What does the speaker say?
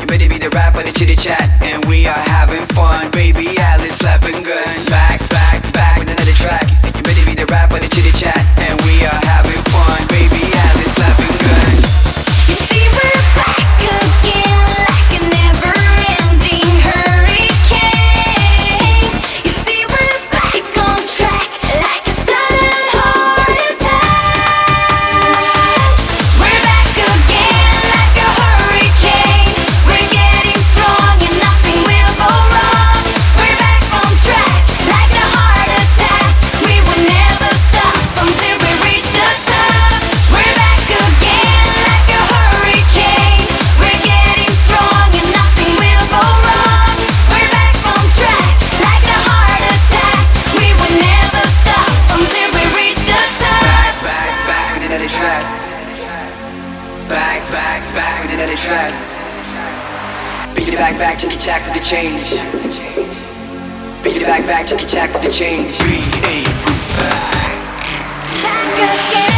ready to be the rap and the chitty chat, and we are having fun. Baby Alice slapping guns. Back, back, back with another track. You ready to be the rap and the chitty chat, and we are having fun. Baby Alice slapping guns. You see we're back again like a never-ending hurricane. You see we're back on track like a sudden heart attack. We're back again like a hurricane. We're getting strong and nothing will go wrong. We're back on track like a heart attack. We will never stop until we reach the top. We're back again like a hurricane. We're getting strong and nothing will go wrong. We're back on track like a heart attack. We will never stop until we reach the top. Back, back with another track. Back, back, back with another track. Beat it back, back, ticky tack with the change. Beat it back, back, ticky tack with the change. Back again.